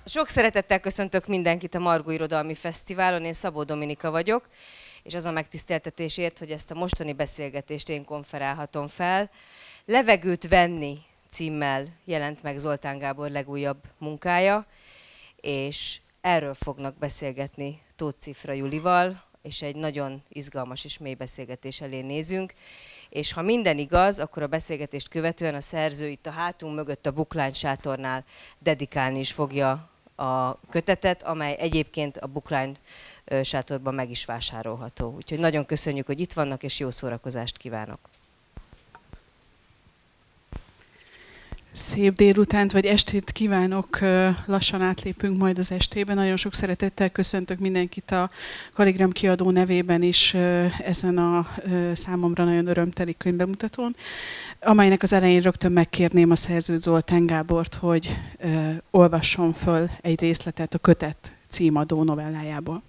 Sok szeretettel köszöntök mindenkit a Margó Irodalmi Fesztiválon, én Szabó Dominika vagyok, és az a megtiszteltetésért, hogy ezt a mostani beszélgetést én konferálhatom fel. Levegőt venni címmel jelent meg Zoltán Gábor legújabb munkája, és erről fognak beszélgetni Tóth Cifra Julival, és egy nagyon izgalmas és mély beszélgetés elé nézünk. És ha minden igaz, akkor a beszélgetést követően a szerző itt a hátunk mögött a Bookline sátornál dedikálni is fogja a kötetet, amely egyébként a Bookline sátorban meg is vásárolható. Úgyhogy nagyon köszönjük, hogy itt vannak, és jó szórakozást kívánok! Szép délutánt vagy estét kívánok, lassan átlépünk majd az estébe. Nagyon sok szeretettel köszöntök mindenkit a Kaligram kiadó nevében is ezen a számomra nagyon örömteli könyvbemutatón, amelynek az elején rögtön megkérném a szerzőt, Zoltán Gábort, hogy olvasson föl egy részletet a Kötet címadó novellájából.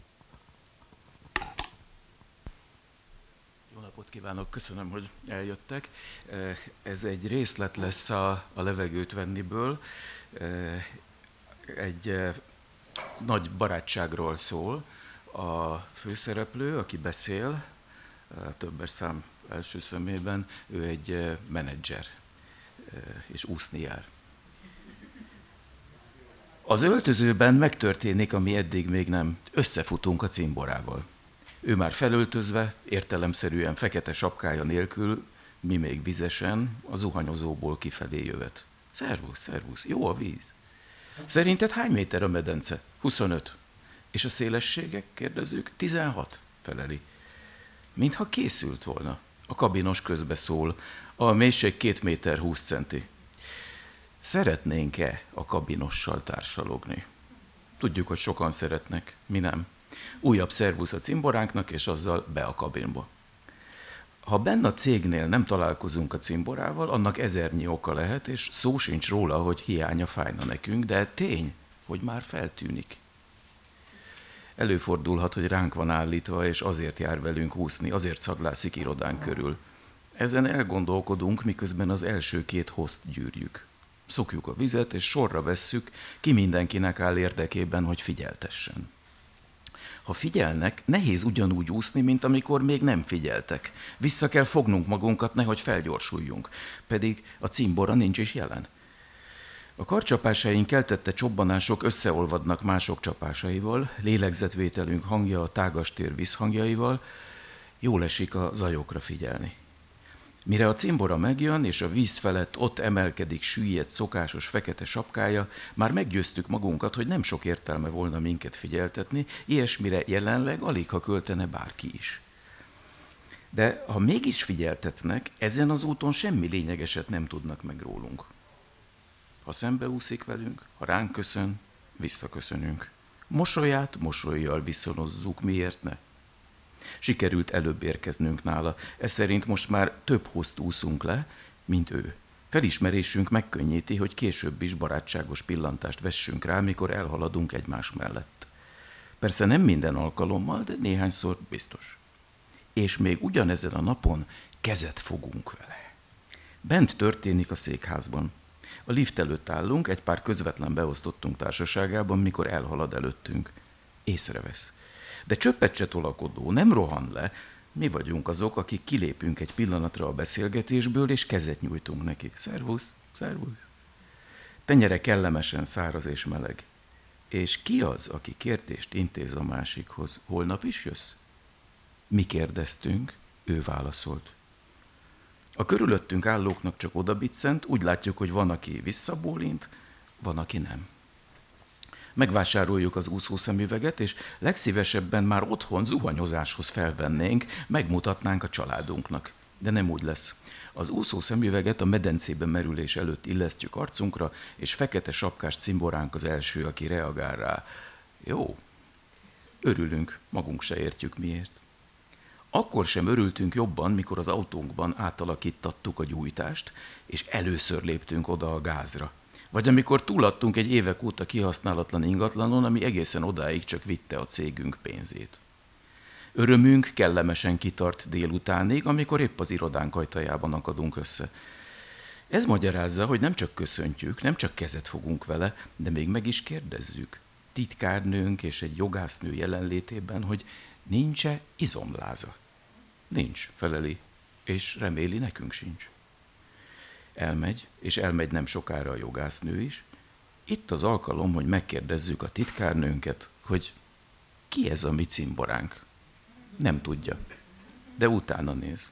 Kívánok, köszönöm, hogy eljöttek. Ez egy részlet lesz a Levegőt venniből. Egy nagy barátságról szól. A főszereplő, aki beszél, többes szám első szemében, ő egy menedzser, és úszni jár. Az öltözőben megtörténik, ami eddig még nem. Összefutunk a cimborával. Ő már felöltözve, értelemszerűen fekete sapkája nélkül, mi még vizesen, a zuhanyozóból kifelé jövet. Szervusz, szervusz, jó a víz. Szerinted hány méter a medence? 25. És a szélességek, kérdezzük? 16, feleli. Mintha készült volna. A kabinos közbeszól. A mélység 2 méter 20 centi. Szeretnénk-e a kabinossal társalogni? Tudjuk, hogy sokan szeretnek, mi nem. Újabb szervusz a cimboránknak, és azzal be a kabinba. Ha benne a cégnél nem találkozunk a cimborával, annak ezernyi oka lehet, és szó sincs róla, hogy hiánya fájna nekünk, de tény, hogy már feltűnik. Előfordulhat, hogy ránk van állítva, és azért jár velünk úszni, azért szaglászik irodánk körül. Ezen elgondolkodunk, miközben az első 2 hozt gyűrjük. Szokjuk a vizet, és sorra vesszük, ki mindenkinek áll érdekében, hogy figyeltessen. Ha figyelnek, nehéz ugyanúgy úszni, mint amikor még nem figyeltek. Vissza kell fognunk magunkat, nehogy felgyorsuljunk, pedig a cimbora nincs is jelen. A karcsapásaink keltette csobbanások összeolvadnak mások csapásaival, lélegzetvételünk hangja a tágastér visszhangjaival, jól esik a zajokra figyelni. Mire a cimbora megjön, és a víz felett ott emelkedik süllyedt szokásos fekete sapkája, már meggyőztük magunkat, hogy nem sok értelme volna minket figyeltetni, ilyesmire jelenleg alig ha költene bárki is. De ha mégis figyeltetnek, ezen az úton semmi lényegeset nem tudnak meg rólunk. Ha szembeúszik velünk, ha ránk köszön, visszaköszönünk. Mosolyát mosollyal viszonozzuk, miért ne? Sikerült előbb érkeznünk nála, ez szerint most már több hozt úszunk le, mint ő. Felismerésünk megkönnyíti, hogy később is barátságos pillantást vessünk rá, mikor elhaladunk egymás mellett. Persze nem minden alkalommal, de néhányszor biztos. És még ugyanezen a napon kezet fogunk vele. Bent történik a székházban. A lift előtt állunk, egy pár közvetlen beosztottunk társaságában, mikor elhalad előttünk. Észrevesz. De csöppet se tolakodó, nem rohan le. Mi vagyunk azok, akik kilépünk egy pillanatra a beszélgetésből, és kezet nyújtunk neki. Szervusz, szervusz. Tenyere kellemesen száraz és meleg. És ki az, aki kérdést intéz a másikhoz? Holnap is jössz? Mi kérdeztünk, ő válaszolt. A körülöttünk állóknak csak odabiccent, úgy látjuk, hogy van, aki visszabólint, van, aki nem. Megvásároljuk az úszószemüveget, és legszívesebben már otthon zuhanyozáshoz felvennénk, megmutatnánk a családunknak. De nem úgy lesz. Az úszószemüveget a medencébe merülés előtt illesztjük arcunkra, és fekete sapkás cimboránk az első, aki reagál rá. Jó. Örülünk, magunk se értjük miért. Akkor sem örültünk jobban, mikor az autónkban átalakítattuk a gyújtást, és először léptünk oda a gázra. Vagy amikor túladtunk egy évek óta kihasználatlan ingatlanon, ami egészen odáig csak vitte a cégünk pénzét. Örömünk kellemesen kitart délutánig, amikor épp az irodánk ajtajában akadunk össze. Ez magyarázza, hogy nem csak köszöntjük, nem csak kezet fogunk vele, de még meg is kérdezzük titkárnőnk és egy jogásznő jelenlétében, hogy nincs-e izomláza. Nincs, feleli, és reméli, nekünk sincs. Elmegy, és elmegy nem sokára a jogásznő is. Itt az alkalom, hogy megkérdezzük a titkárnőnket, hogy ki ez a mi cimboránk. Nem tudja, de utána néz.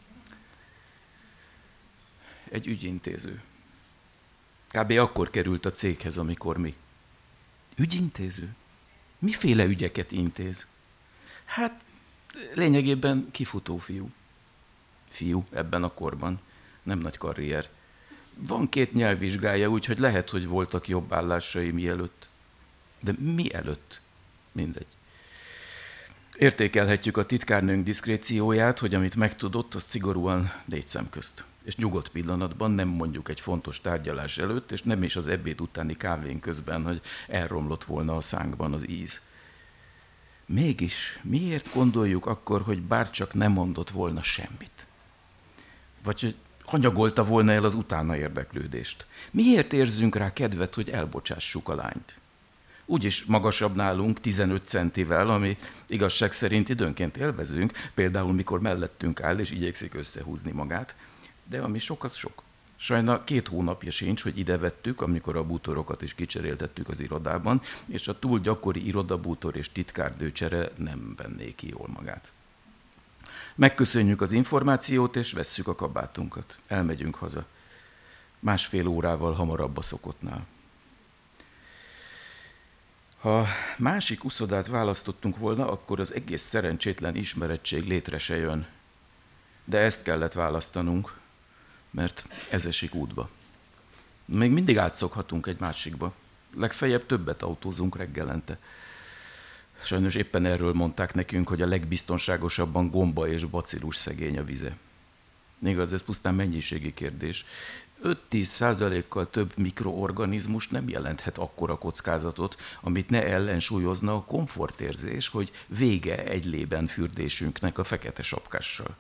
Egy ügyintéző. Kb. Akkor került a céghez, amikor mi. Ügyintéző? Miféle ügyeket intéz? Hát lényegében kifutó fiú. Fiú ebben a korban. Nem nagy karrier. Van 2 nyelvvizsgája, úgyhogy lehet, hogy voltak jobb állásai mielőtt. De mi előtt? Mindegy. Értékelhetjük a titkárnőnk diszkrécióját, hogy amit megtudott, az szigorúan 4 szem közt. És nyugodt pillanatban, nem mondjuk egy fontos tárgyalás előtt, és nem is az ebéd utáni kávén közben, hogy elromlott volna a szánkban az íz. Mégis miért gondoljuk akkor, hogy bárcsak nem mondott volna semmit? Vagy hogy hanyagolta volna el az utána érdeklődést? Miért érzünk rá kedvet, hogy elbocsássuk a lányt? Úgyis magasabb nálunk 15 centivel, ami igazság szerint időnként élvezünk, például mikor mellettünk áll és igyekszik összehúzni magát, de ami sok, az sok. Sajna 2 hónapja sincs, hogy ide vettük, amikor a bútorokat is kicseréltettük az irodában, és a túl gyakori irodabútor és titkárdőcsere nem venné ki jól magát. Megköszönjük az információt, és vesszük a kabátunkat. Elmegyünk haza. 1,5 órával hamarabb a szokottnál. Ha másik uszodát választottunk volna, akkor az egész szerencsétlen ismerettség létre se jön. De ezt kellett választanunk, mert ez esik útba. Még mindig átszokhatunk egy másikba. Legfeljebb többet autózunk reggelente. Sajnos éppen erről mondták nekünk, hogy a legbiztonságosabban gomba és bacillus szegény a vize. Igaz, ez pusztán mennyiségi kérdés. 5-10%-kal több mikroorganizmus nem jelenthet akkora kockázatot, amit ne ellensúlyozna a komfortérzés, hogy vége egy lében fürdésünknek a fekete sapkással.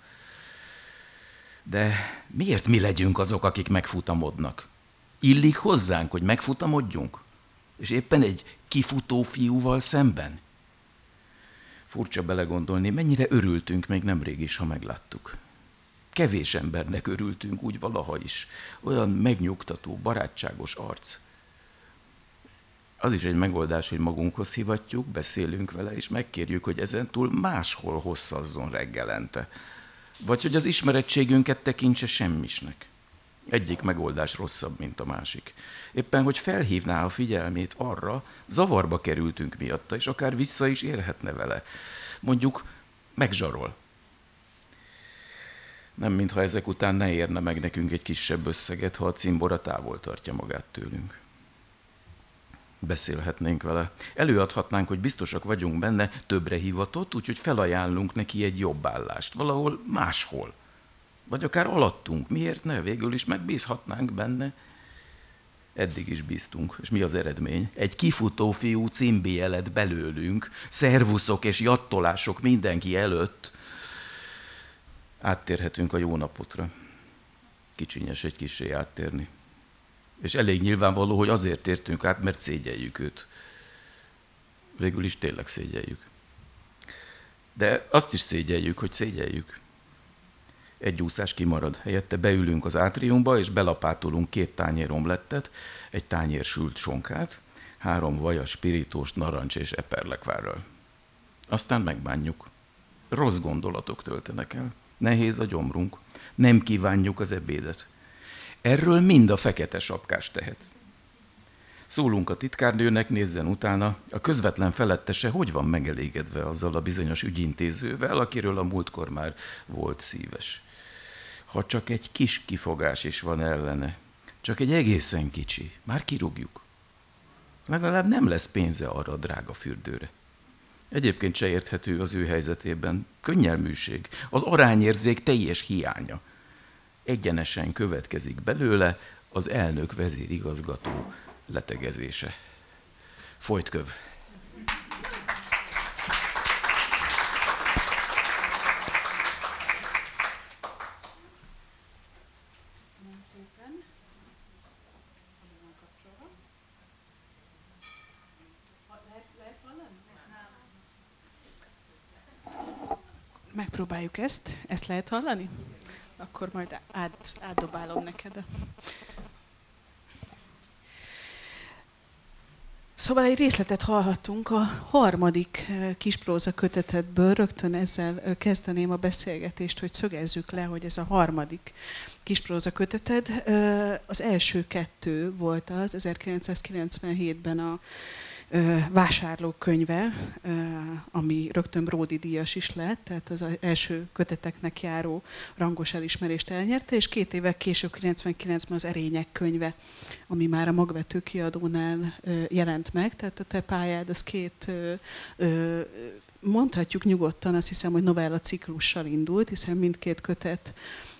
De miért mi legyünk azok, akik megfutamodnak? Illik hozzánk, hogy megfutamodjunk? És éppen egy kifutó fiúval szemben? Furcsa belegondolni, mennyire örültünk még nemrég is, ha megláttuk. Kevés embernek örültünk úgy valaha is. Olyan megnyugtató, barátságos arc. Az is egy megoldás, hogy magunkhoz hivatjuk, beszélünk vele, és megkérjük, hogy ezentúl máshol hosszazzon reggelente. Vagy hogy az ismerettségünket tekintse semmisnek. Egyik megoldás rosszabb, mint a másik. Éppen, hogy felhívná a figyelmét arra, zavarba kerültünk miatta, és akár vissza is élhetne vele. Mondjuk megzsarol. Nem mintha ezek után ne érne meg nekünk egy kisebb összeget, ha a cimbora távol tartja magát tőlünk. Beszélhetnénk vele. Előadhatnánk, hogy biztosak vagyunk benne, többre hivatott, úgyhogy felajánlunk neki egy jobb állást, valahol máshol. Vagy akár alattunk, miért ne? Végül is megbízhatnánk benne. Eddig is bíztunk, és mi az eredmény? Egy kifutó fiú cimbi lett belőlünk, szervuszok és jattolások mindenki előtt. Áttérhetünk a jó napotra. Kicsinyes egy kissé áttérni. És elég nyilvánvaló, hogy azért tértünk át, mert szégyeljük őt. Végül is tényleg szégyeljük. De azt is szégyeljük, hogy szégyeljük. Egy úszás kimarad. Helyette beülünk az átriumba, és belapátolunk 2 tányér omlettet, egy tányér sült sonkát, 3 vajas, pirítóst, narancs és eperlekvárral. Aztán megbánjuk. Rossz gondolatok töltenek el. Nehéz a gyomrunk. Nem kívánjuk az ebédet. Erről mind a fekete sapkás tehet. Szólunk a titkárnőnek, nézzen utána, a közvetlen felettese hogy van megelégedve azzal a bizonyos ügyintézővel, akiről a múltkor már volt szíves. Ha csak egy kis kifogás is van ellene, csak egy egészen kicsi, már kirúgjuk. Legalább nem lesz pénze arra a drága fürdőre. Egyébként se érthető az ő helyzetében. Könnyelműség, az arányérzék teljes hiánya. Egyenesen következik belőle az elnök vezérigazgató letegezése. Folytköv. Köszönöm szépen. Megpróbáljuk ezt lehet hallani? Akkor majd átdobálom neked. Szóval egy részletet hallhattunk a harmadik kispróza kötetedből, rögtön ezzel kezdeném a beszélgetést, hogy szögezzük le, hogy ez a harmadik kispróza köteted. Az első kettő volt az 1997-ben a Vásárlók könyve, ami rögtön Bródi díjas is lett, tehát az első köteteknek járó rangos elismerést elnyerte, és 2 évvel később, 99-ben az Erények könyve, ami már a Magvető kiadónál jelent meg, tehát a te pályád az 2, mondhatjuk nyugodtan, azt hiszem, hogy novella ciklussal indult, hiszen mindkét kötet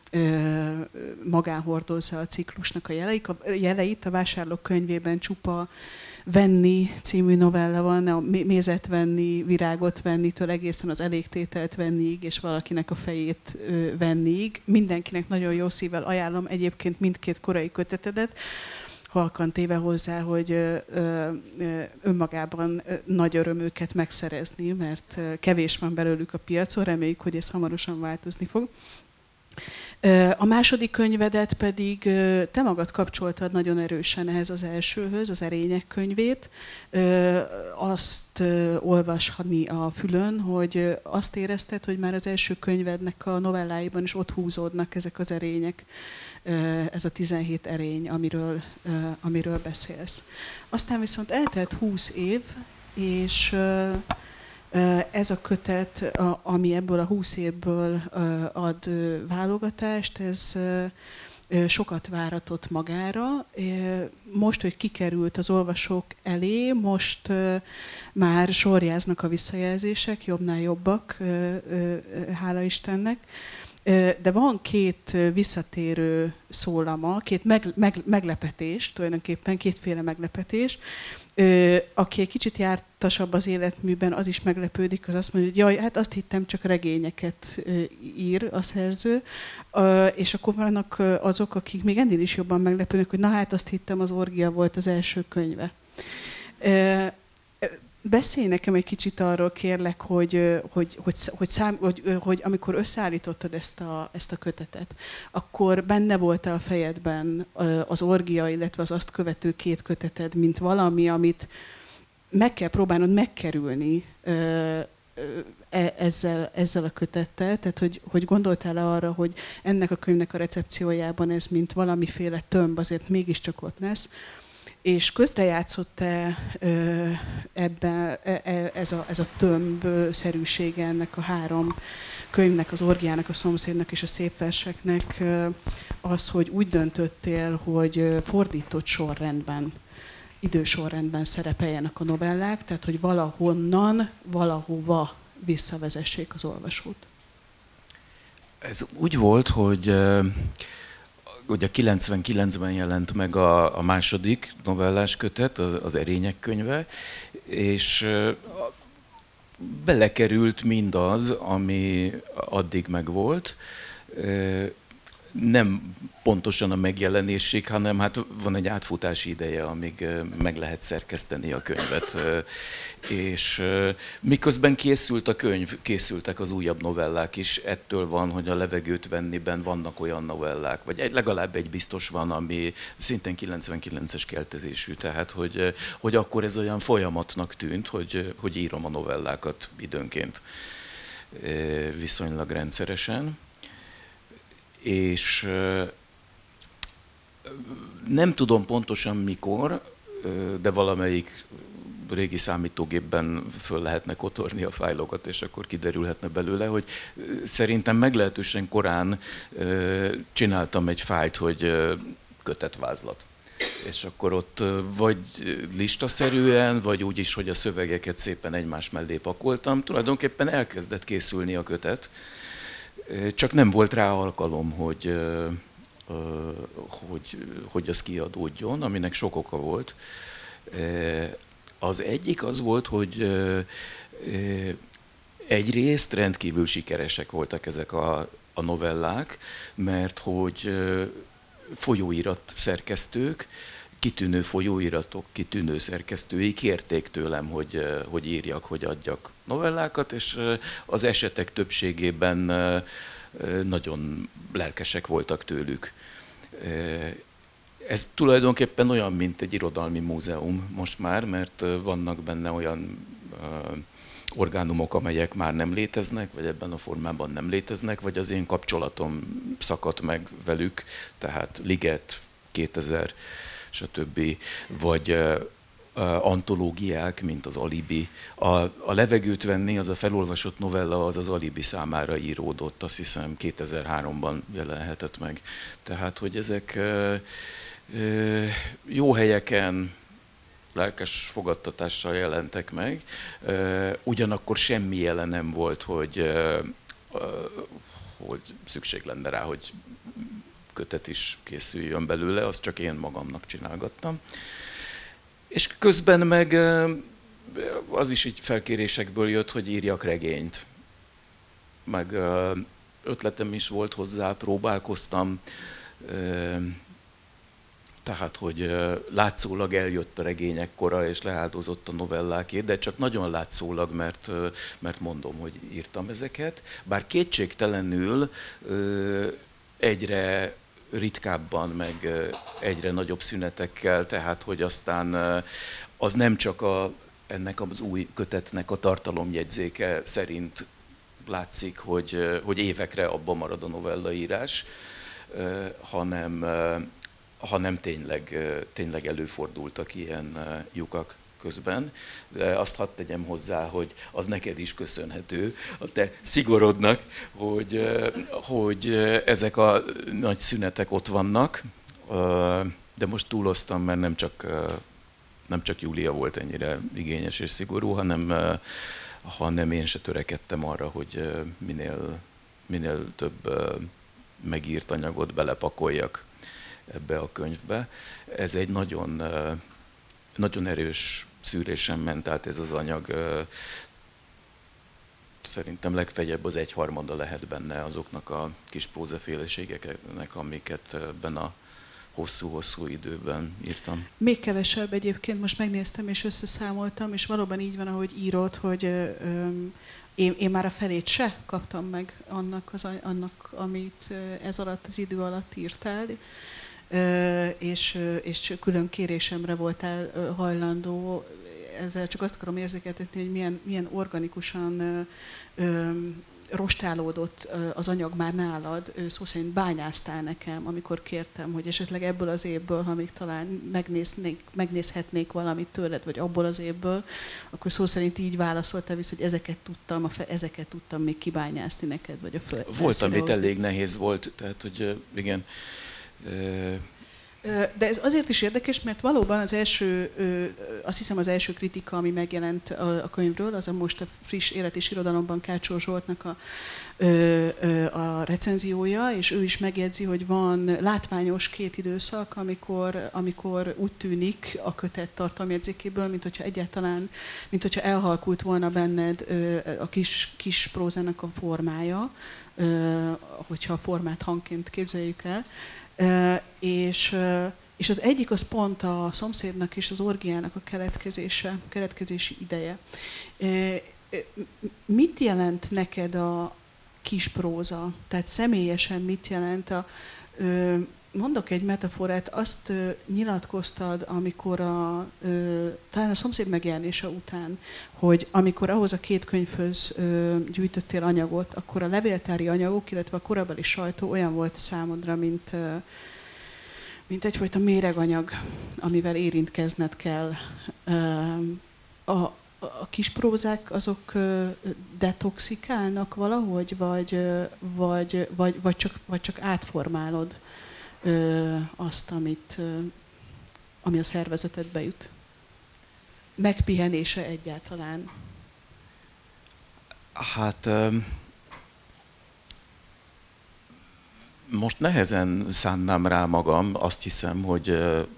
magán hordozza a ciklusnak a jeleit. A Vásárlók könyvében csupa venni című novella van, a mézet venni, virágot vennitől egészen az elégtételt venniig, és valakinek a fejét venniig. Mindenkinek nagyon jó szívvel ajánlom egyébként mindkét korai kötetedet, halkan téve hozzá, hogy önmagában nagy öröm őket megszerezni, mert kevés van belőlük a piacon, reméljük, hogy ez hamarosan változni fog. A második könyvedet pedig te magad kapcsoltad nagyon erősen ehhez az elsőhöz, az Erények könyvét. Azt olvashatni a fülön, hogy azt érezted, hogy már az első könyvednek a novelláiban is ott húzódnak ezek az erények, ez a 17 erény, amiről beszélsz. Aztán viszont eltelt 20 év, és ez a kötet, ami ebből a 20 évből ad válogatást, ez sokat váratott magára. Most, hogy kikerült az olvasók elé, most már sorjáznak a visszajelzések, jobbnál jobbak, hála Istennek. De van 2 visszatérő szólama, 2 meglepetés, tulajdonképpen 2 meglepetés. Aki egy kicsit jártasabb az életműben, az is meglepődik, az azt mondja, hogy jaj, hát azt hittem, csak regényeket ír a szerző. És akkor vannak azok, akik még ennél is jobban meglepődnek, hogy na hát azt hittem, az Orgia volt az első könyve. Beszélj nekem egy kicsit arról, kérlek, hogy amikor összeállítottad ezt a kötetet, akkor benne volt-e a fejedben az Orgia, illetve az azt követő 2 köteted, mint valami, amit meg kell próbálnod megkerülni ezzel a kötettel? Tehát, hogy gondoltál-e arra, hogy ennek a könyvnek a recepciójában ez, mint valamiféle tömb, azért mégiscsak ott lesz, és közrejátszott-e ebben ez a tömbszerűsége ennek a 3 könyvnek, az Orgiának, a Szomszédnak és a Szép verseknek az, hogy úgy döntöttél, hogy fordított sorrendben, idősorrendben szerepeljenek a novellák, tehát hogy valahonnan, valahova visszavezessék az olvasót? Ez úgy volt, hogy ugye 99-ben jelent meg a második novellás kötet, az Erények könyve, és belekerült mindaz, ami addig megvolt. Nem pontosan a megjelenésig, hanem hát van egy átfutási ideje, amíg meg lehet szerkeszteni a könyvet. És miközben készült a könyv, készültek az újabb novellák is. Ettől van, hogy a Levegőt venniben vannak olyan novellák, vagy legalább egy biztos van, ami szintén 99-es keltezésű. Tehát, hogy akkor ez olyan folyamatnak tűnt, hogy írom a novellákat időnként viszonylag rendszeresen. És nem tudom pontosan mikor, de valamelyik régi számítógépben föl lehetne kotorni a fájlokat, és akkor kiderülhetne belőle, hogy szerintem meglehetősen korán csináltam egy fájlt, hogy kötetvázlat. És akkor ott vagy listaszerűen, vagy úgy is, hogy a szövegeket szépen egymás mellé pakoltam. Tulajdonképpen elkezdett készülni a kötet, csak nem volt rá alkalom, hogy az kiadódjon, aminek sok oka volt. Az egyik az volt, hogy egyrészt rendkívül sikeresek voltak ezek a novellák, mert hogy folyóirat szerkesztők kitűnő folyóiratok, kitűnő szerkesztői kérték tőlem, hogy írjak, hogy adjak novellákat, és az esetek többségében nagyon lelkesek voltak tőlük. Ez tulajdonképpen olyan, mint egy irodalmi múzeum most már, mert vannak benne olyan orgánumok, amelyek már nem léteznek, vagy ebben a formában nem léteznek, vagy az én kapcsolatom szakadt meg velük, tehát Liget, 2000, stb. Vagy antológiák, mint az Alibi. A Levegőt venni, az a felolvasott novella, az az Alibi számára íródott, azt hiszem 2003-ban jelenhetett meg. Tehát, hogy ezek jó helyeken, lelkes fogadtatással jelentek meg, ugyanakkor semmi jele nem volt, hogy szükség lenne rá, hogy kötet is készüljön belőle, azt csak én magamnak csinálgattam. És közben meg az is így felkérésekből jött, hogy írjak regényt. Meg ötletem is volt hozzá, próbálkoztam, tehát, hogy látszólag eljött a regények kora, és leáldozott a novellákért, de csak nagyon látszólag, mert mondom, hogy írtam ezeket. Bár kétségtelenül egyre ritkábban, meg egyre nagyobb szünetekkel, tehát, hogy aztán az nem csak ennek az új kötetnek a tartalomjegyzéke szerint látszik, hogy évekre abba marad a novellaírás, hanem tényleg előfordultak ilyen lyukak közben. De azt hadd tegyem hozzá, hogy az neked is köszönhető, a te szigorodnak, hogy ezek a nagy szünetek ott vannak, de most túloztam, mert nem csak Júlia volt ennyire igényes és szigorú, hanem én se törekedtem arra, hogy minél több megírt anyagot belepakoljak ebbe a könyvbe. Ez egy nagyon, nagyon erős szűrésen ment át ez az anyag. Szerintem legfeljebb az 1/3 lehet benne azoknak a kis prózaféleségeknek, amiket ebben a hosszú-hosszú időben írtam. Még kevesebb egyébként, most megnéztem és összeszámoltam, és valóban így van, ahogy írod, hogy én már a felét se kaptam meg annak, amit ez alatt, az idő alatt írtál, és külön kérésemre voltál hajlandó. Ezzel csak azt akarom érzékeltetni, hogy milyen organikusan rostálódott az anyag már nálad, szó szerint bányáztál nekem, amikor kértem, hogy esetleg ebből az évből, ha még talán megnézhetnék valamit tőled, vagy abból az évből, akkor szó szerint így válaszoltál vissza, hogy ezeket tudtam még kibányászni neked, vagy a föld. Volt, amit elég nehéz volt, tehát, hogy igen. De ez azért is érdekes, mert valóban az első kritika, ami megjelent a könyvről, az a most a friss Élet és Irodalomban Kácsó Zsoltnak a recenziója, és ő is megjegyzi, hogy van látványos 2 időszak, amikor úgy tűnik a kötet tartalomjegyzékéből, mint hogyha elhalkult volna benned a kis prózának a formája, hogyha a formát hangként képzeljük el. És az egyik az pont a Szomszédnak és az orgiának a keletkezési ideje. Mit jelent neked a kispróza? Tehát személyesen mit jelent mondok egy metaforát, azt nyilatkoztad, amikor talán a Szomszéd megjelenése után, hogy amikor ahhoz a 2 könyvhöz gyűjtöttél anyagot, akkor a levéltári anyagok, illetve a korabeli sajtó olyan volt számodra, mint egyfajta méreganyag, amivel érintkezned kell. A kisprózák azok detoxikálnak valahogy, vagy csak átformálod azt, ami a szervezetedbe jut? Megpihenése egyáltalán? Hát most nehezen szánnám rá magam, azt hiszem, hogy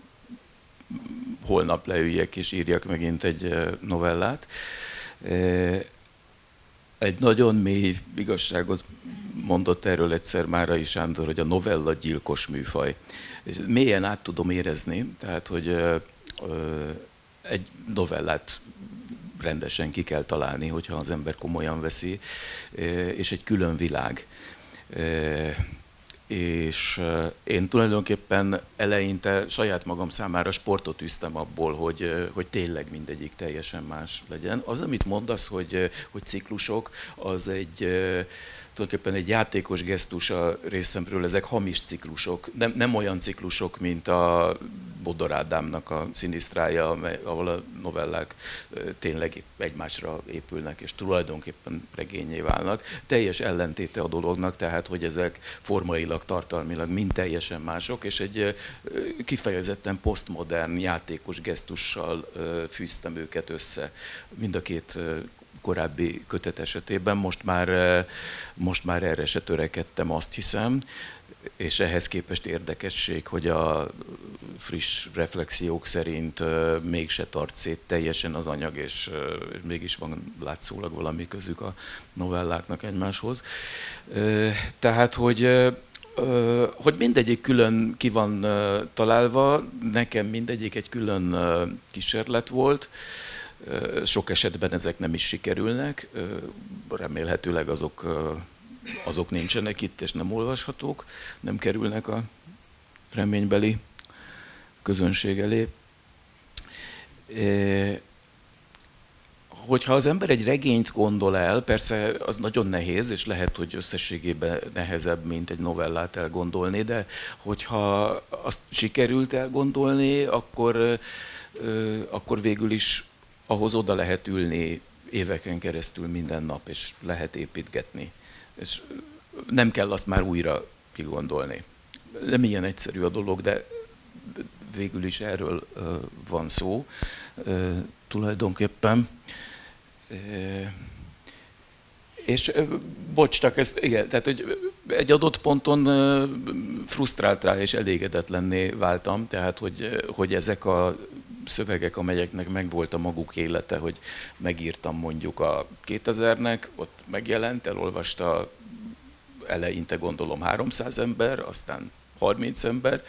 holnap leüljek és írjak megint egy novellát. Egy nagyon mély igazságot mondott erről egyszer Márai Sándor, hogy a novella gyilkos műfaj. És mélyen át tudom érezni, tehát, hogy egy novellát rendesen ki kell találni, hogyha az ember komolyan veszi, és egy külön világ. És én tulajdonképpen eleinte saját magam számára sportot üztem abból, hogy tényleg mindegyik teljesen más legyen. Az, amit mondasz, hogy ciklusok, az tulajdonképpen egy játékos gesztus a részemről, ezek hamis ciklusok, nem olyan ciklusok, mint a Bodor Ádámnak a Szinisztrája, ahol a novellák tényleg egymásra épülnek, és tulajdonképpen regénnyé válnak. Teljes ellentéte a dolognak, tehát, hogy ezek formailag, tartalmilag mind teljesen mások, és egy kifejezetten posztmodern játékos gesztussal fűztem őket össze. Mind a két korábbi kötet esetében, most már erre se törekedtem, azt hiszem, és ehhez képest érdekesség, hogy a friss reflexiók szerint mégse tart szét teljesen az anyag, és mégis van látszólag valami közük a novelláknak egymáshoz. Tehát, hogy mindegyik külön ki van találva, nekem mindegyik egy külön kísérlet volt. Sok esetben ezek nem is sikerülnek, remélhetőleg azok nincsenek itt, és nem olvashatók, nem kerülnek a reménybeli közönség elé. Hogyha az ember egy regényt gondol el, persze az nagyon nehéz, és lehet, hogy összességében nehezebb, mint egy novellát elgondolni, de hogyha azt sikerült elgondolni, akkor végül is ahhoz oda lehet ülni éveken keresztül minden nap, és lehet építgetni. És nem kell azt már újra kigondolni. Nem ilyen egyszerű a dolog, de végül is erről van szó tulajdonképpen. És bocs, csak ez, igen, tehát hogy egy adott ponton frusztrált rá és elégedetlenné váltam, tehát hogy ezek a szövegek, amelyeknek megvolt a maguk élete, hogy megírtam mondjuk a 2000-nek, ott megjelent, elolvasta eleinte gondolom 300 ember, aztán 30 ember,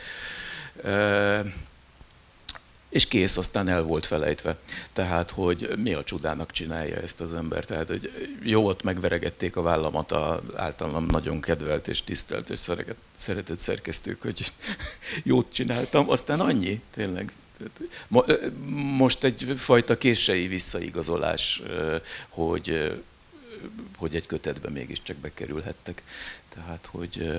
és kész, aztán el volt felejtve. Tehát, hogy mi a csodának csinálja ezt az ember. Tehát, hogy jó, ott megveregették a vállamat az általam nagyon kedvelt és tisztelt és szeretett szerkesztők, hogy jót csináltam, aztán annyi, tényleg. Most egyfajta késői visszaigazolás, hogy egy kötetbe mégiscsak bekerülhettek. Tehát, hogy...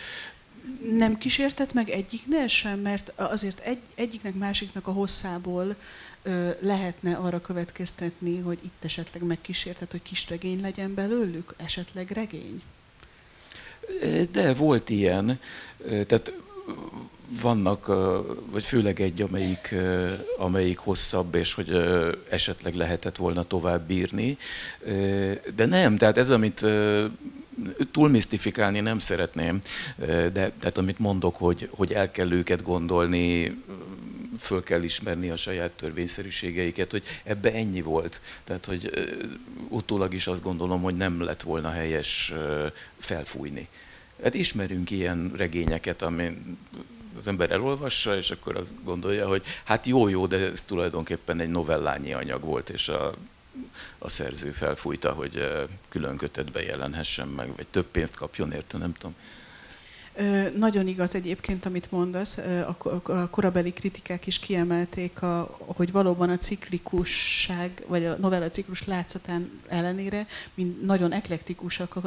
Nem kísértett meg egyiknél sem, mert azért egyiknek másiknak a hosszából lehetne arra következtetni, hogy itt esetleg megkísértett, hogy kis regény legyen belőlük, esetleg regény? De volt ilyen, tehát vannak, vagy főleg egy, amelyik hosszabb, és hogy esetleg lehetett volna tovább bírni. De nem, tehát ez, amit túl misztifikálni nem szeretném, de tehát amit mondok, hogy el kell őket gondolni, föl kell ismerni a saját törvényszerűségeiket, hogy ebbe ennyi volt. Tehát, hogy utólag is azt gondolom, hogy nem lett volna helyes felfújni. Hát ismerünk ilyen regényeket, amin az ember elolvassa, és akkor azt gondolja, hogy hát jó, de ez tulajdonképpen egy novellányi anyag volt, és a szerző felfújta, hogy külön kötetben jelenhessen meg, vagy több pénzt kapjon érte, nem tudom. Nagyon igaz egyébként, amit mondasz. A korabeli kritikák is kiemelték, hogy valóban a ciklikusság, vagy a novella ciklus látszatán ellenére nagyon eklektikusak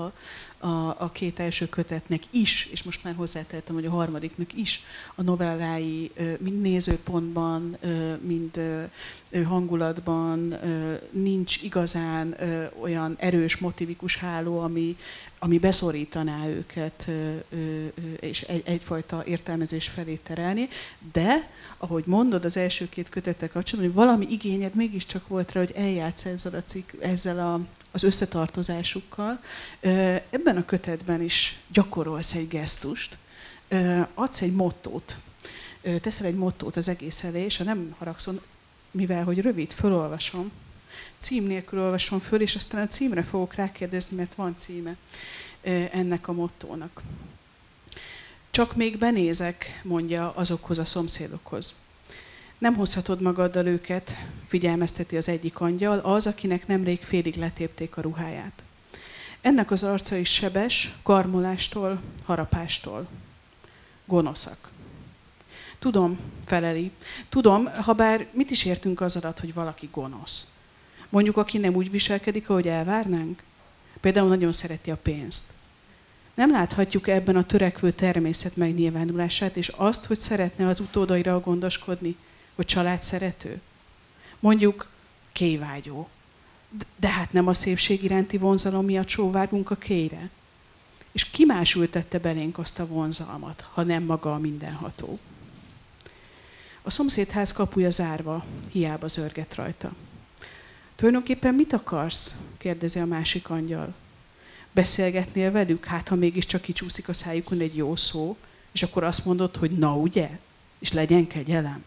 a két első kötetnek is, és most már hozzátettem, hogy a harmadiknak is a novellái mind nézőpontban, mind hangulatban nincs igazán olyan erős, motivikus háló, ami beszorítaná őket, és egyfajta értelmezés felé terelni. De, ahogy mondod az első két kötettel kapcsolatban, hogy valami igényed mégiscsak volt rá, hogy eljátsz ezzel az összetartozásukkal. Ebben a kötetben is gyakorolsz egy gesztust, adsz egy mottót, teszel egy mottót az egész elé, és ha nem haragszom, mivel hogy rövid, fölolvasom, cím nélkül olvasom föl, és aztán a címre fogok rákérdezni, mert van címe. ennek a mottónak. Csak még benézek, mondja azokhoz a szomszédokhoz. Nem hozhatod magaddal őket, figyelmezteti az egyik angyal, az, akinek nemrég félig letépték a ruháját. Ennek az arca is sebes, karmolástól, harapástól. Gonoszak. Tudom, feleli. Tudom, habár mit is értünk az alatt, hogy valaki gonosz. Mondjuk, aki nem úgy viselkedik, ahogy elvárnánk? Például nagyon szereti a pénzt. Nem láthatjuk ebben a törekvő természet megnyilvánulását, és azt, hogy szeretne az utódaira gondoskodni, hogy családszerető. Mondjuk kéjvágyó. De hát nem a szépség iránti vonzalom miatt sóvárgunk a kéjre. És ki más ültette belénk azt a vonzalmat, ha nem maga a mindenható? A szomszédház kapuja zárva, hiába zörget rajta. Tulajdonképpen mit akarsz? Kérdezi a másik angyal. Beszélgetnél velük, hát ha mégiscsak kicsúszik a szájukon egy jó szó, és akkor azt mondod, hogy na ugye? És legyen kegyelem.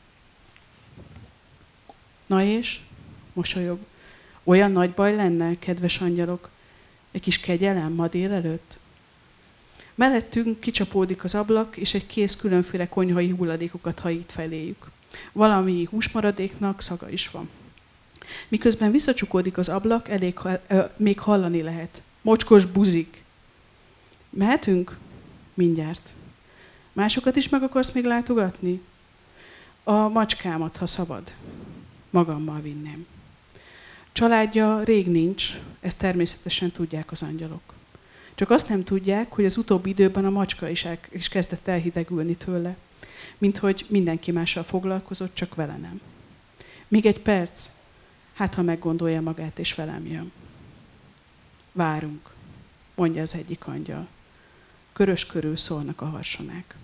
Na és? Mosolyog. Olyan nagy baj lenne, kedves angyalok, egy kis kegyelem ma délelőtt? Mellettünk kicsapódik az ablak, és egy kész különféle konyhai hulladékokat hajít feléjük. Valami húsmaradéknak szaga is van. Miközben visszacsukódik az ablak, még hallani lehet. Mocskos buzik. Mehetünk? Mindjárt. Másokat is meg akarsz még látogatni? A macskámat, ha szabad. Magammal vinném. Családja rég nincs, ezt természetesen tudják az angyalok. Csak azt nem tudják, hogy az utóbbi időben a macska is kezdett elhidegülni tőle, mint hogy mindenki mással foglalkozott, csak vele nem. Még egy perc, hát ha meggondolja magát és velem jön. Várunk, mondja az egyik angyal. Körös körül szólnak a harsonák.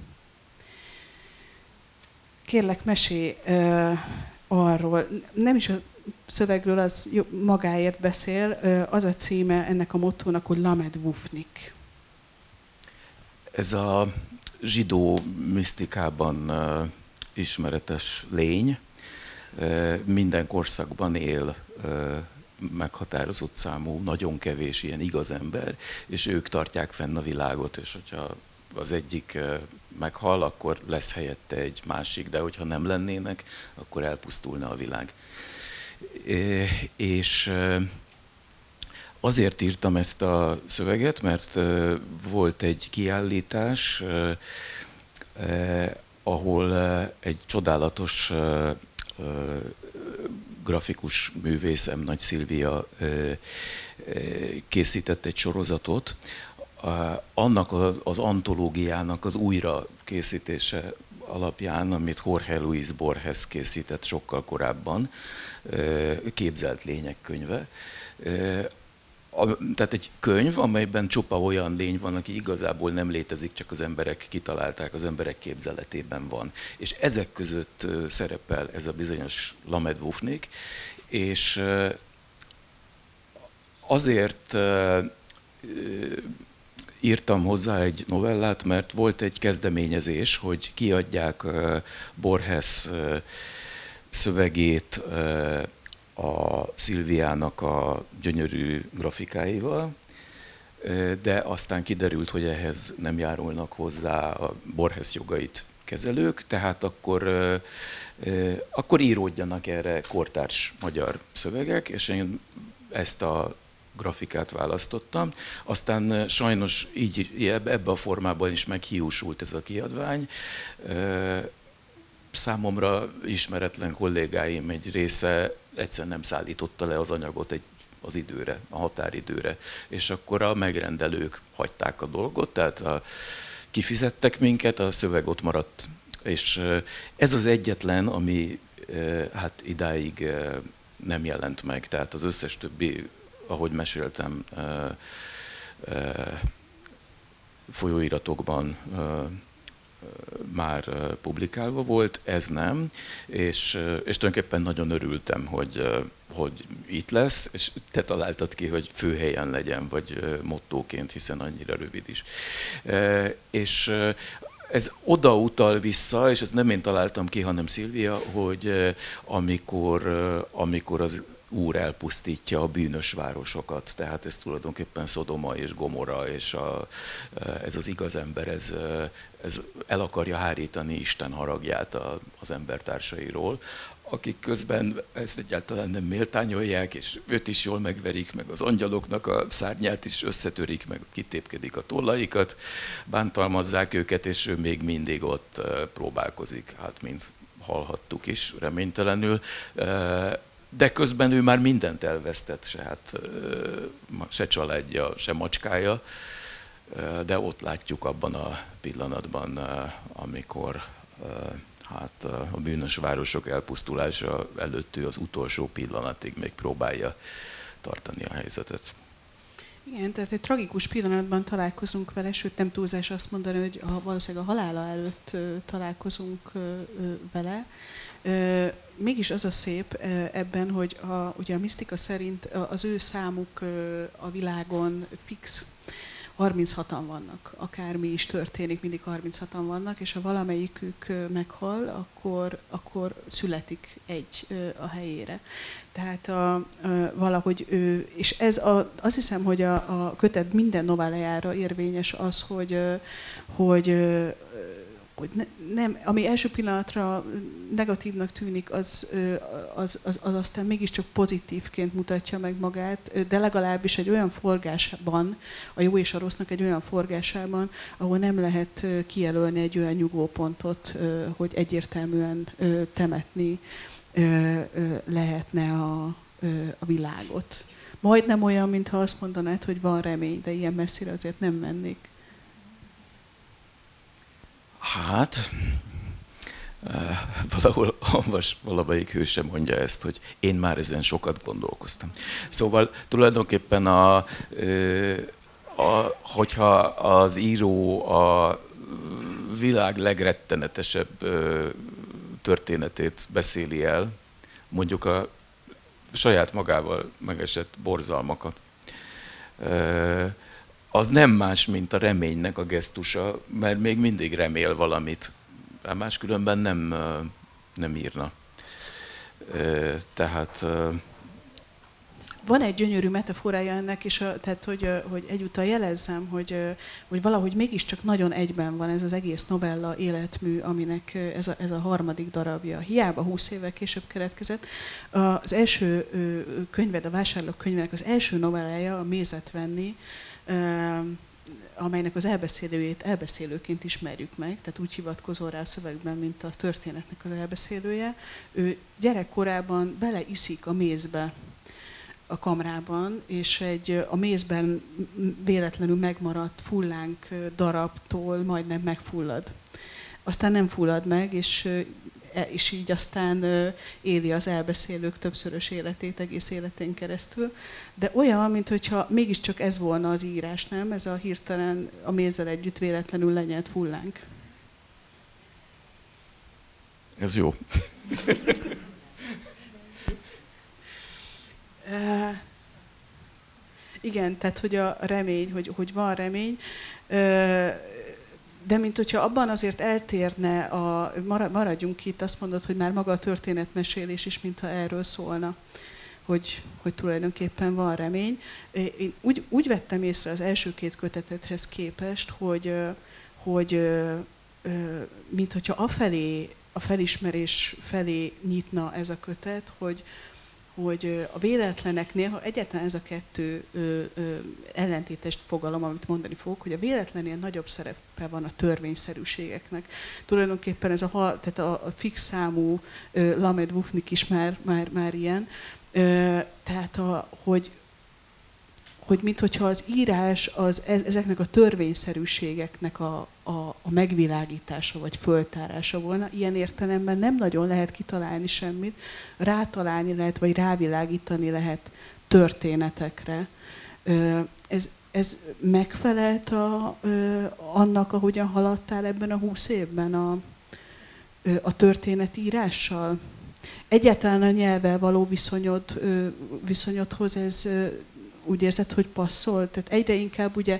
Kérlek, mesélj arról, nem is a szövegről, az magáért beszél, az a címe ennek a mottónak, hogy Lamed Vufnik. Ez a zsidó misztikában ismeretes lény, minden korszakban él meghatározott számú, nagyon kevés ilyen igaz ember, és ők tartják fenn a világot, és hogyha az egyik meghal, akkor lesz helyette egy másik, de hogyha nem lennének, akkor elpusztulna a világ. És azért írtam ezt a szöveget, mert volt egy kiállítás, ahol egy csodálatos grafikus művész, M. Nagy Szilvia készített egy sorozatot, annak az antológiának az újra készítése alapján, amit Jorge Luis Borges készített sokkal korábban, Képzelt lények könyve. Tehát egy könyv, amelyben csupa olyan lény van, aki igazából nem létezik, csak az emberek kitalálták, az emberek képzeletében van. És ezek között szerepel ez a bizonyos Lamed Vufnik, és azért írtam hozzá egy novellát, mert volt egy kezdeményezés, hogy kiadják Borges szövegét a Szilviának a gyönyörű grafikáival, de aztán kiderült, hogy ehhez nem járulnak hozzá a Borges jogait kezelők, tehát akkor íródjanak erre kortárs magyar szövegek, és én ezt a grafikát választottam. Aztán sajnos így ebbe a formában is meghiúsult ez a kiadvány. Számomra ismeretlen kollégáim egy része egyszerűen nem szállította le az anyagot az időre, a határidőre, és akkor a megrendelők hagyták a dolgot, tehát kifizettek minket, a szöveg ott maradt. És ez az egyetlen, ami hát idáig nem jelent meg, tehát az összes többi, ahogy meséltem, folyóiratokban már publikálva volt, ez nem, és tulajdonképpen nagyon örültem, hogy itt lesz, és te találtad ki, hogy főhelyen legyen, vagy mottóként, hiszen annyira rövid is. És ez oda utal vissza, és ezt nem én találtam ki, hanem Szilvia, hogy amikor Úr elpusztítja a bűnös városokat. Tehát ez tulajdonképpen Szodoma és Gomorra, és ez az igaz ember, ez el akarja hárítani Isten haragját az embertársairól, akik közben ezt egyáltalán nem méltányolják, és őt is jól megverik, meg az angyaloknak a szárnyát is összetörik, meg kitépkedik a tollaikat, bántalmazzák őket, és ő még mindig ott próbálkozik, hát mint hallhattuk is reménytelenül, de közben ő már mindent elvesztett, se családja, se macskája, de ott látjuk abban a pillanatban, amikor hát a bűnös városok elpusztulása előtt ő az utolsó pillanatig még próbálja tartani a helyzetet. Igen, tehát egy tragikus pillanatban találkozunk vele, sőt nem túlzás azt mondani, hogy valószínűleg a halála előtt találkozunk vele. Mégis az a szép ebben, hogy ugye a misztika szerint az ő számuk a világon fix. 36-an vannak, akármi is történik, mindig 36-an vannak, és ha valamelyikük meghal, akkor születik egy a helyére. Tehát valahogy és ez azt hiszem, hogy a kötet minden novellájára érvényes az, hogy nem, ami első pillanatra negatívnak tűnik, az aztán mégiscsak pozitívként mutatja meg magát, de legalábbis egy olyan forgásban, a jó és a rossznak egy olyan forgásában, ahol nem lehet kijelölni egy olyan nyugvópontot, hogy egyértelműen temetni lehetne a világot. Majdnem olyan, mintha azt mondanád, hogy van remény, de ilyen messzire azért nem mennék. Hát, valamelyik hőse mondja ezt, hogy én már ezen sokat gondolkoztam. Szóval tulajdonképpen hogyha az író a világ legrettenetesebb történetét beszéli el, mondjuk a saját magával megesett borzalmakat, az nem más, mint a reménynek a gesztusa, mert még mindig remél valamit. Máskülönben nem írna. Tehát... Van egy gyönyörű metaforája ennek, és tehát, hogy egyúttal jelezzem, hogy valahogy mégiscsak nagyon egyben van ez az egész novella életmű, aminek ez a harmadik darabja. Hiába 20 évvel később keletkezett. Az első könyved, a Vásárlók könyvének az első novellája, a Mézet venni, amelynek az elbeszélőjét elbeszélőként ismerjük meg, tehát úgy hivatkozol rá a szövegben, mint a történetnek az elbeszélője. Ő gyerekkorában beleiszik a mézbe a kamrában, és a mézben véletlenül megmaradt fullánk darabtól majdnem megfullad. Aztán nem fullad meg, és így aztán éli az elbeszélők többszörös életét egész életén keresztül. De olyan, mintha mégiscsak ez volna az írás, nem? Ez a hirtelen a mézzel együtt véletlenül lenyelt fullánk. Ez jó. Igen, tehát hogy a remény, hogy van remény, de mint hogyha abban azért eltérne, maradjunk itt, azt mondod, hogy már maga a történetmesélés is, mintha erről szólna, hogy tulajdonképpen van remény. Én úgy vettem észre az első két kötetethez képest, hogy mint hogyha a felismerés felé nyitna ez a kötet, hogy a véletlenek néha egyáltalán ez a kettő ellentétes fogalom, amit mondani fogok, hogy a véletlennél nagyobb szerepe van a törvényszerűségeknek. Tulajdonképpen ez tehát a fix számú Lamed Wufnik is már ilyen. Tehát, hogy minthogyha az írás ezeknek a törvényszerűségeknek a megvilágítása vagy föltárása volna. Ilyen értelemben nem nagyon lehet kitalálni semmit, rátalálni lehet, vagy rávilágítani lehet történetekre. Ez megfelelt annak, ahogyan haladtál ebben a 20 évben a történetírással? Egyáltalán a nyelvvel való viszonyodhoz ez úgy érzed, hogy passzol? Tehát egyre inkább ugye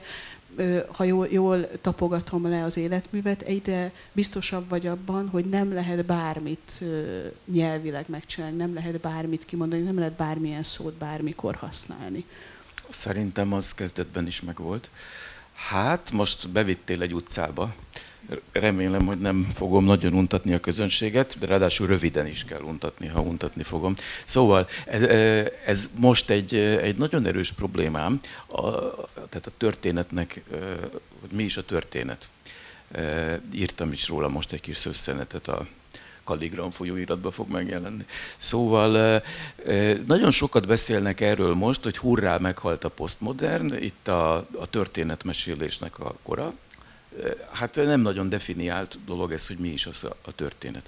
ha jól tapogatom le az életművet, egyre biztosabb vagy abban, hogy nem lehet bármit nyelvileg megcsinálni, nem lehet bármit kimondani, nem lehet bármilyen szót bármikor használni. Szerintem az kezdetben is megvolt. Hát, most bevittél egy utcába. Remélem, hogy nem fogom nagyon untatni a közönséget, de ráadásul röviden is kell untatni, ha untatni fogom. Szóval ez most egy nagyon erős problémám, tehát a történetnek, hogy mi is a történet. Írtam is róla most egy kis szösszenetet, a Kaligram folyóiratban fog megjelenni. Szóval nagyon sokat beszélnek erről most, hogy hurrá, meghalt a posztmodern, itt a történetmesélésnek a kora. Hát nem nagyon definiált dolog ez, hogy mi is az a történet.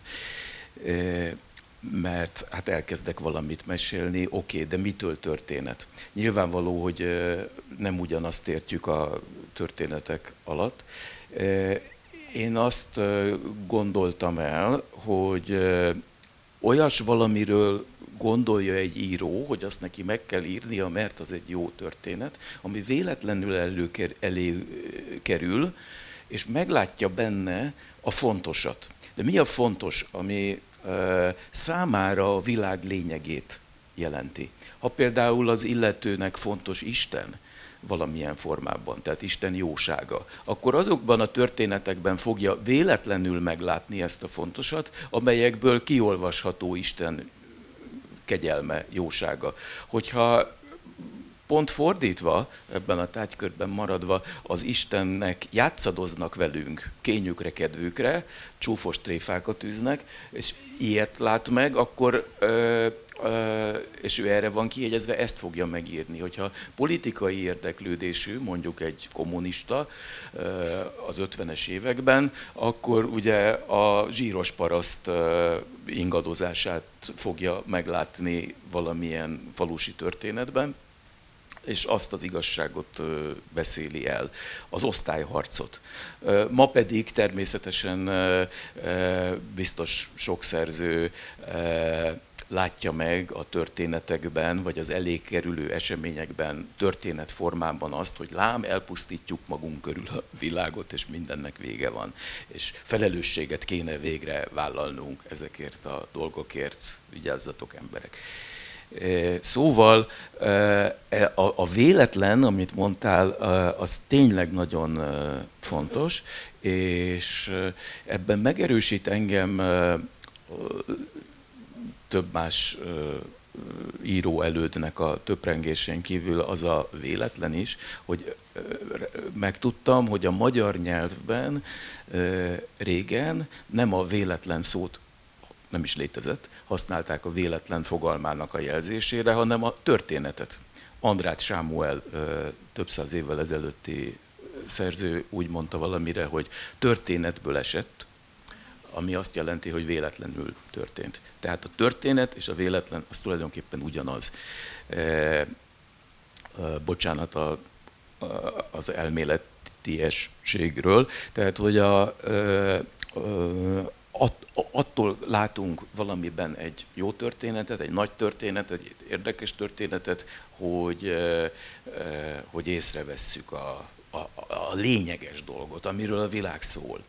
Mert hát elkezdek valamit mesélni, oké, de mitől történet? Nyilvánvaló, hogy nem ugyanazt értjük a történetek alatt. Én azt gondoltam el, hogy olyas valamiről gondolja egy író, hogy azt neki meg kell írnia, mert az egy jó történet, ami véletlenül előkerül, és meglátja benne a fontosat. De mi a fontos, ami számára a világ lényegét jelenti? Ha például az illetőnek fontos Isten valamilyen formában, tehát Isten jósága, akkor azokban a történetekben fogja véletlenül meglátni ezt a fontosat, amelyekből kiolvasható Isten kegyelme, jósága. Hogyha pont fordítva, ebben a tárgykörben maradva, az Istennek játszadoznak velünk, kényükre, kedvükre, csúfos tréfákat űznek, és ilyet lát meg, akkor, és ő erre van kijegyezve, ezt fogja megírni. Hogyha politikai érdeklődésű, mondjuk egy kommunista az 50-es években, akkor ugye a zsíros paraszt ingadozását fogja meglátni valamilyen falusi történetben, és azt az igazságot beszéli el, az osztályharcot. Ma pedig természetesen biztos sok szerző látja meg a történetekben, vagy az elé kerülő eseményekben, történetformában azt, hogy lám, elpusztítjuk magunk körül a világot, és mindennek vége van. És felelősséget kéne végre vállalnunk ezekért a dolgokért, vigyázzatok emberek. Szóval a véletlen, amit mondtál, az tényleg nagyon fontos, és ebben megerősít engem több más író elődnek a töprengésén kívül az a véletlen is, hogy megtudtam, hogy a magyar nyelvben régen nem a véletlen szót, nem is létezett, használták a véletlen fogalmának a jelzésére, hanem a történetet. Andrát Sámuel több száz évvel ezelőtti szerző úgy mondta valamire, hogy történetből esett, ami azt jelenti, hogy véletlenül történt. Tehát a történet és a véletlen az tulajdonképpen ugyanaz. Bocsánat az elméletiességről, tehát hogy attól látunk valamiben egy jó történetet, egy nagy történetet, egy érdekes történetet, hogy észrevesszük a lényeges dolgot, amiről a világ szól.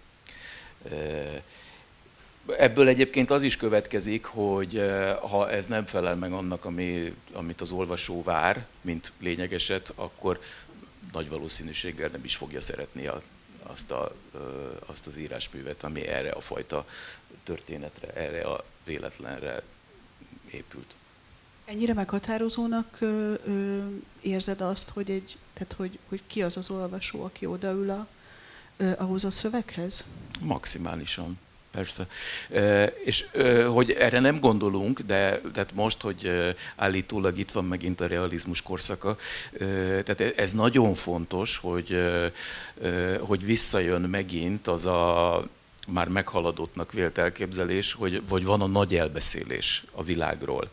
Ebből egyébként az is következik, hogy ha ez nem felel meg annak, amit az olvasó vár, mint lényegeset, akkor nagy valószínűséggel nem is fogja szeretni azt az írásművet, ami erre a fajta történetre, erre a véletlenre épült. Ennyire meghatározónak érzed azt, hogy ki az az olvasó, aki odaül ahhoz a szöveghez? Maximálisan. Persze. És hogy erre nem gondolunk, de tehát most, hogy állítólag itt van megint a realizmus korszaka, tehát ez nagyon fontos, hogy visszajön megint az a már meghaladottnak vélt elképzelés, hogy van a nagy elbeszélés a világról,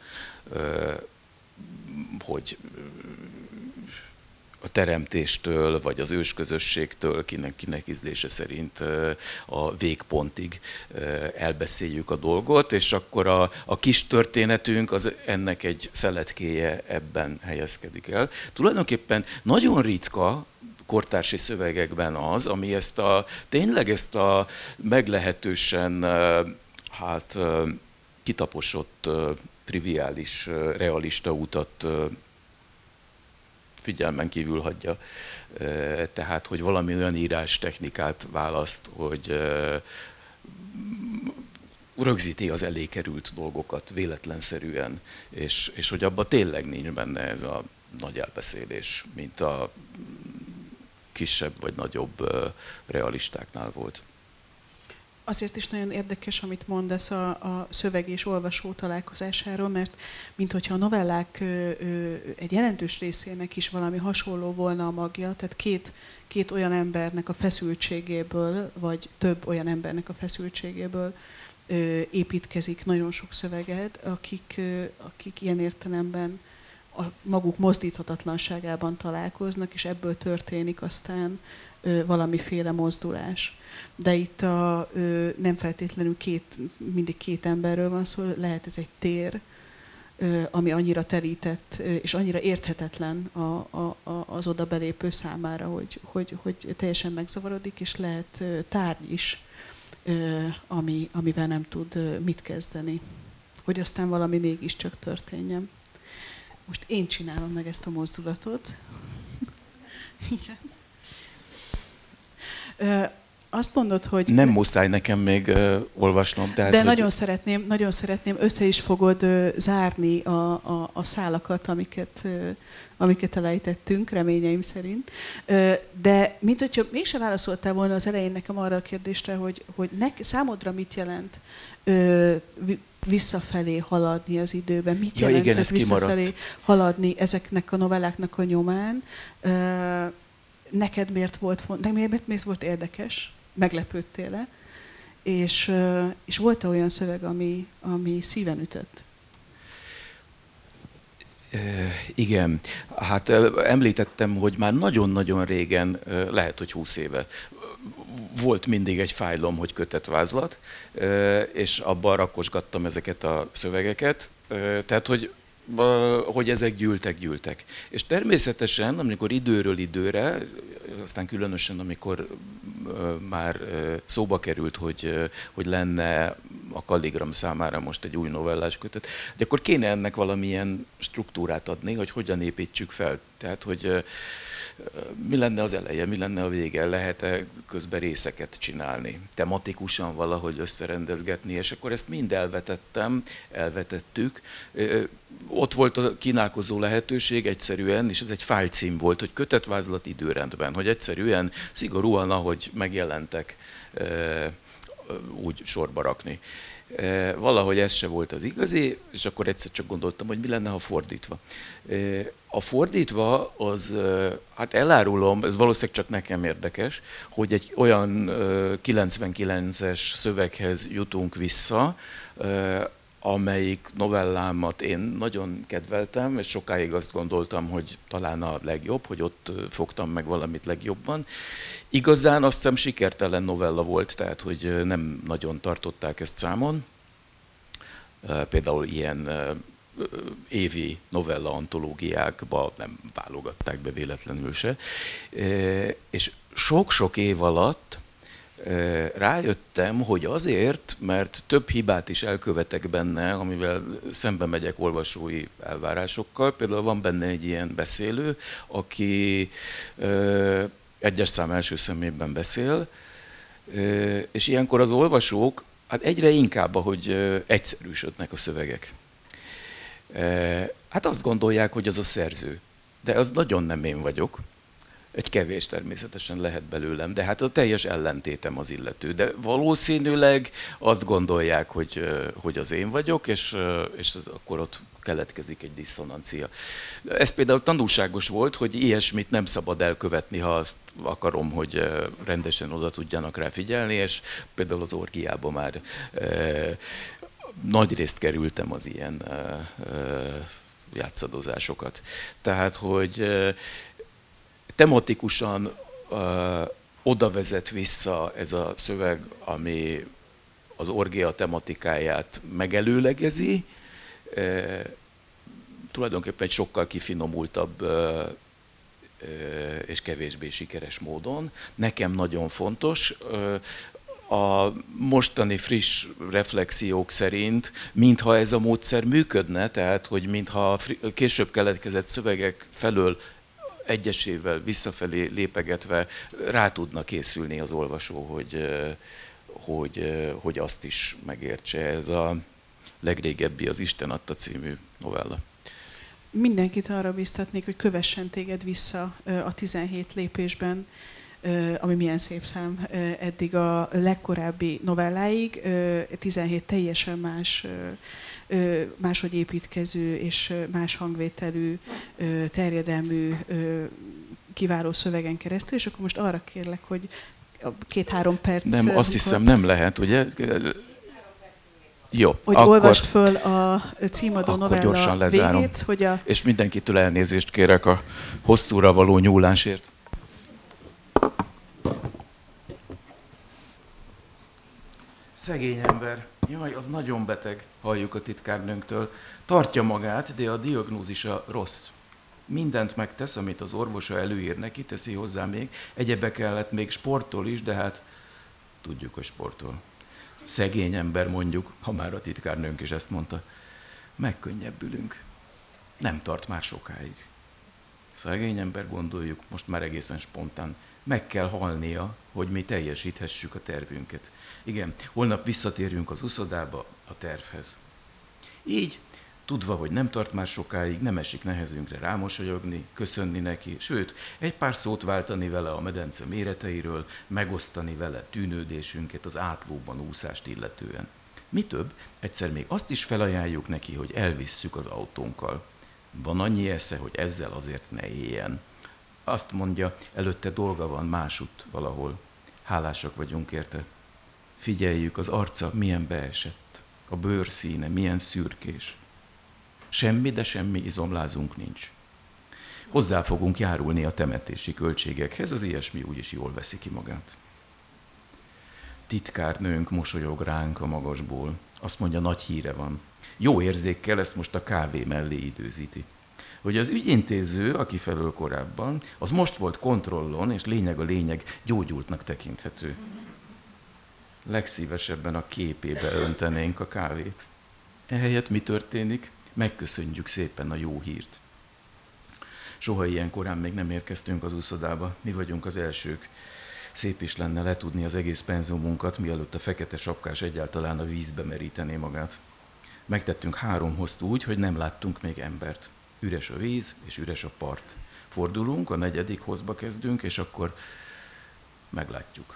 hogy a teremtéstől, vagy az ősközösségtől, kinek ízlése szerint a végpontig elbeszéljük a dolgot, és akkor a kis történetünk az ennek egy szeletkéje ebben helyezkedik el. Tulajdonképpen nagyon ritka kortársi szövegekben az, ami tényleg ezt a meglehetősen kitaposott, triviális, realista utat figyelmen kívül hagyja. Tehát, hogy valami olyan írás technikát választ, hogy rögzíti az elé került dolgokat véletlenszerűen, és hogy abban tényleg nincs benne ez a nagy elbeszélés, mint a kisebb vagy nagyobb realistáknál volt. Azért is nagyon érdekes, amit mondasz a szöveg és olvasó találkozásáról, mert minthogyha a novellák egy jelentős részének is valami hasonló volna a magja, tehát két olyan embernek a feszültségéből, vagy több olyan embernek a feszültségéből építkezik nagyon sok szöveged, akik ilyen értelemben a maguk mozdíthatatlanságában találkoznak, és ebből történik aztán valamiféle mozdulás. De itt nem feltétlenül mindig két emberről van szó, lehet ez egy tér, ami annyira terített, és annyira érthetetlen az oda belépő számára, hogy teljesen megzavarodik, és lehet tárgy is, amivel nem tud mit kezdeni. Hogy aztán valami mégiscsak történjen. Most én csinálom meg ezt a mozdulatot. Igen. Azt mondod, hogy... Nem muszáj nekem még olvasnom. Tehát, de nagyon szeretném, össze is fogod zárni a szálakat, amiket elejtettünk, reményeim szerint. De mint hogyha mégsem válaszoltál volna az elején nekem arra a kérdésre, hogy számodra mit jelent visszafelé haladni az időben? Mit jelent visszafelé haladni ezeknek a novelláknak a nyomán? Neked miért volt érdekes? Meglepődtél-e? És volt-e olyan szöveg, ami szíven ütött? Igen. Hát említettem, hogy már nagyon-nagyon régen, lehet, hogy 20 éve, volt mindig egy fájlom, hogy kötetvázlat, és abban rakosgattam ezeket a szövegeket. Tehát, hogy ezek gyűltek. És természetesen, amikor időről időre, aztán különösen, amikor már szóba került, hogy lenne a Kalligram számára most egy új novellás kötet, de akkor kéne ennek valamilyen struktúrát adni, hogy hogyan építsük fel. Tehát, hogy mi lenne az eleje, mi lenne a vége, lehet-e közben részeket csinálni, tematikusan valahogy összerendezgetni, és akkor ezt mind elvetettük. Ott volt a kínálkozó lehetőség egyszerűen, és ez egy fájlcím volt, hogy kötetvázlat időrendben, hogy egyszerűen, szigorúan, ahogy megjelentek, úgy sorba rakni. Valahogy ez se volt az igazi, és akkor egyszer csak gondoltam, hogy mi lenne, ha fordítva. A fordítva az, hát elárulom, ez valószínűleg csak nekem érdekes, hogy egy olyan 99-es szöveghez jutunk vissza, amelyik novellámat én nagyon kedveltem, és sokáig azt gondoltam, hogy talán a legjobb, hogy ott fogtam meg valamit legjobban. Igazán azt hiszem sikertelen novella volt, tehát hogy nem nagyon tartották ezt számon. Például ilyen évi novella antológiákba nem válogatták be véletlenül se. És sok-sok év alatt rájöttem, hogy azért, mert több hibát is elkövetek benne, amivel szembe megyek olvasói elvárásokkal. Például van benne egy ilyen beszélő, aki egyes szám első szemében beszél, és ilyenkor az olvasók hát egyre inkább, ahogy egyszerűsödnek a szövegek. Hát azt gondolják, hogy az a szerző. De az nagyon nem én vagyok. Egy kevés természetesen lehet belőlem, de hát a teljes ellentétem az illető. De valószínűleg azt gondolják, hogy az én vagyok, és akkor ott keletkezik egy diszonancia. Ez például tanulságos volt, hogy ilyesmit nem szabad elkövetni, ha azt akarom, hogy rendesen oda tudjanak rá figyelni, és például az orgiában már nagy részt kerültem az ilyen játszadozásokat. Tehát, hogy tematikusan oda vezet vissza ez a szöveg, ami az orgia tematikáját megelőlegezi, tulajdonképpen egy sokkal kifinomultabb és kevésbé sikeres módon. Nekem nagyon fontos, a mostani friss reflexiók szerint, mintha ez a módszer működne, tehát hogy mintha később keletkezett szövegek felől egyesével visszafelé lépegetve rá tudna készülni az olvasó, hogy azt is megértse. Ez a legrégebbi, az Isten adta című novella. Mindenkit arra biztatnék, hogy kövessen téged vissza a 17 lépésben, ami milyen szép szám eddig a legkorábbi novelláig, 17 teljesen máshogy építkező és más hangvételű, terjedelmű, kiváló szövegen keresztül, és akkor most arra kérlek, hogy 2-3 perc... Nem, azt hiszem nem lehet, ugye? Jó, hogy akkor, olvast föl a címadó novella végét, hogy a... És mindenkitől elnézést kérek a hosszúra való nyúlásért. Szegény ember, jaj, az nagyon beteg, halljuk a titkárnőnktől. Tartja magát, de a diagnózisa rossz. Mindent megtesz, amit az orvosa előír neki, teszi hozzá még. Egyebek kellett még sportol is, de hát tudjuk, hogy sportol. Szegény ember mondjuk, ha már a titkárnőnk is ezt mondta. Megkönnyebbülünk. Nem tart már sokáig. Szegény ember, gondoljuk, most már egészen spontán. Meg kell halnia, hogy mi teljesíthessük a tervünket. Igen, holnap visszatérjünk az uszodába, a tervhez. Így, tudva, hogy nem tart már sokáig, nem esik nehezünkre rámosolyogni, köszönni neki, sőt, egy pár szót váltani vele a medence méreteiről, megosztani vele tűnődésünket az átlóban úszást illetően. Mi több, egyszer még azt is felajánljuk neki, hogy elvisszük az autónkkal. Van annyi esze, hogy ezzel azért ne éljen. Azt mondja, előtte dolga van másutt valahol. Hálásak vagyunk érte. Figyeljük, az arca milyen beesett, a bőrszíne milyen szürkés. Semmi, de semmi izomlázunk nincs. Hozzá fogunk járulni a temetési költségekhez, az ilyesmi úgyis jól veszi ki magát. Titkárnőnk mosolyog ránk a magasból. Azt mondja, nagy híre van. Jó érzékkel ezt most a kávé mellé időzíti. Hogy az ügyintéző, aki felől korábban, az most volt kontrollon, és lényeg a lényeg, gyógyultnak tekinthető. Legszívesebben a képébe öntenénk a kávét. Ehelyett mi történik? Megköszönjük szépen a jó hírt. Soha ilyen korán még nem érkeztünk az uszodába, mi vagyunk az elsők. Szép is lenne letudni az egész penzumunkat, mielőtt a fekete sapkás egyáltalán a vízbe merítené magát. Megtettünk 3 hozt úgy, hogy nem láttunk még embert. Üres a víz, és üres a part. Fordulunk, a 4. hozba kezdünk, és akkor meglátjuk.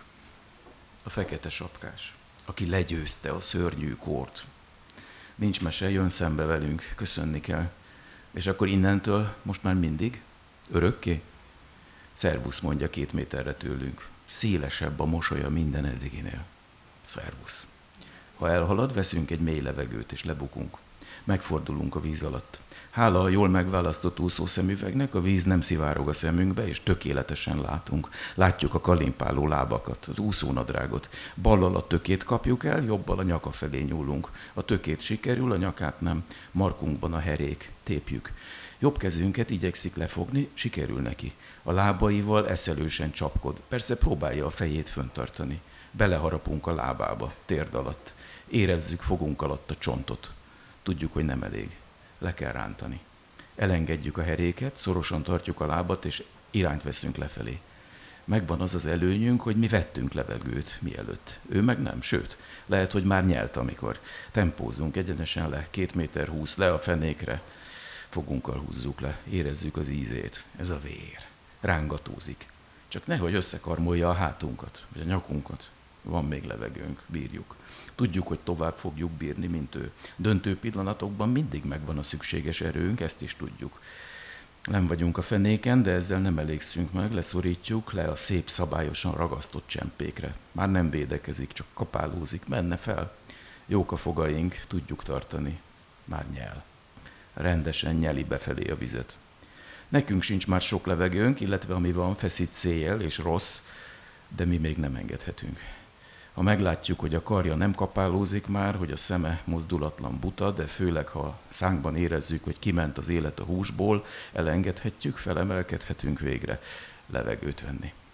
A fekete sapkás, aki legyőzte a szörnyű kort. Nincs mese, jön szembe velünk, köszönni kell. És akkor innentől most már mindig, örökké? Szervusz, mondja 2 méterre tőlünk. Szélesebb a mosolya minden eddiginél. Szervusz. Ha elhalad, veszünk egy mély levegőt, és lebukunk. Megfordulunk a víz alatt. Hála a jól megválasztott úszószemüvegnek, a víz nem szivárog a szemünkbe, és tökéletesen látunk. Látjuk a kalimpáló lábakat, az úszónadrágot. Ballal a tökét kapjuk el, jobbal a nyaka felé nyúlunk. A tökét sikerül, a nyakát nem. Markunkban a herék, tépjük. Jobb kezünket igyekszik lefogni, sikerül neki. A lábaival eszelősen csapkod. Persze próbálja a fejét föntartani. Beleharapunk a lábába, térd alatt. Érezzük fogunk alatt a csontot. Tudjuk, hogy nem elég. Le kell rántani. Elengedjük a heréket, szorosan tartjuk a lábat, és irányt veszünk lefelé. Megvan az az előnyünk, hogy mi vettünk levegőt mielőtt. Ő meg nem, sőt, lehet, hogy már nyelt, amikor tempózunk egyenesen le, 2,20 méter le a fenékre, fogunkkal húzzuk le, érezzük az ízét. Ez a vér. Rángatózik. Csak nehogy összekarmolja a hátunkat, vagy a nyakunkat. Van még levegőnk, bírjuk. Tudjuk, hogy tovább fogjuk bírni, mint ő. Döntő pillanatokban mindig megvan a szükséges erőnk, ezt is tudjuk. Nem vagyunk a fenéken, de ezzel nem elégszünk meg, leszorítjuk le a szép, szabályosan ragasztott csempékre. Már nem védekezik, csak kapálózik, menne fel. Jók a fogaink, tudjuk tartani. Már nyel. Rendesen nyeli befelé a vizet. Nekünk sincs már sok levegőnk, illetve ami van, feszít széjjel és rossz, de mi még nem engedhetünk. Ha meglátjuk, hogy a karja nem kapálózik már, hogy a szeme mozdulatlan buta, de főleg, ha szánkban érezzük, hogy kiment az élet a húsból, elengedhetjük, felemelkedhetünk végre levegőt venni.